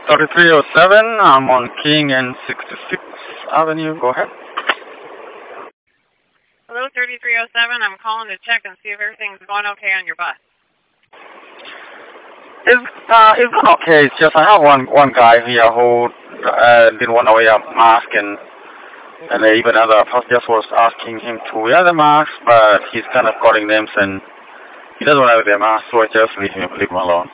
3307, I'm on King and 66th Avenue. Go ahead. Hello, 3307. I'm calling to check and see if everything's going okay on your bus. It's gone okay. It's just I have one guy here who didn't want to wear a mask, and even other passengers was asking him to wear the mask, but he's kind of calling them and he doesn't want to wear the mask, so I just leave him alone.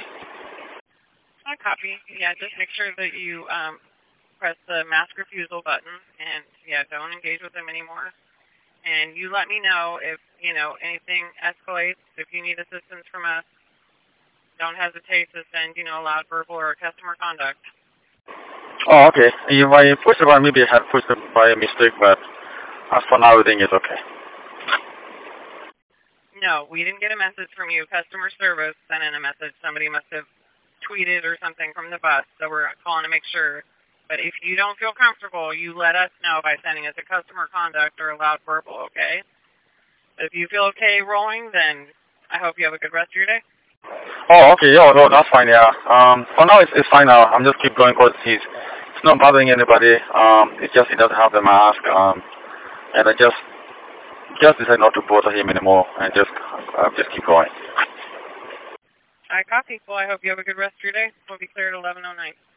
I copy. Yeah, just make sure that you press the mask refusal button, and yeah, don't engage with them anymore. And you let me know if anything escalates. If you need assistance from us, don't hesitate to send a loud verbal or customer conduct. Oh, okay. If I pushed the button, maybe I had pushed it by mistake, but as for now, everything is okay. No, we didn't get a message from you. Customer service sent in a message. Somebody must have tweeted or something from the bus, so we're calling to make sure. But if you don't feel comfortable, you let us know by sending us a customer conduct or a loud verbal, okay? But if you feel okay rolling, then I hope you have a good rest of your day. Oh, okay. Yeah, no, that's fine. Yeah. For now, it's fine now. I'm just keep going because it's not bothering anybody. It's just he doesn't have the mask. And I just decided not to bother him anymore and just keep going. All right, copy. Well, I hope you have a good rest of your day. We'll be clear at 11:09.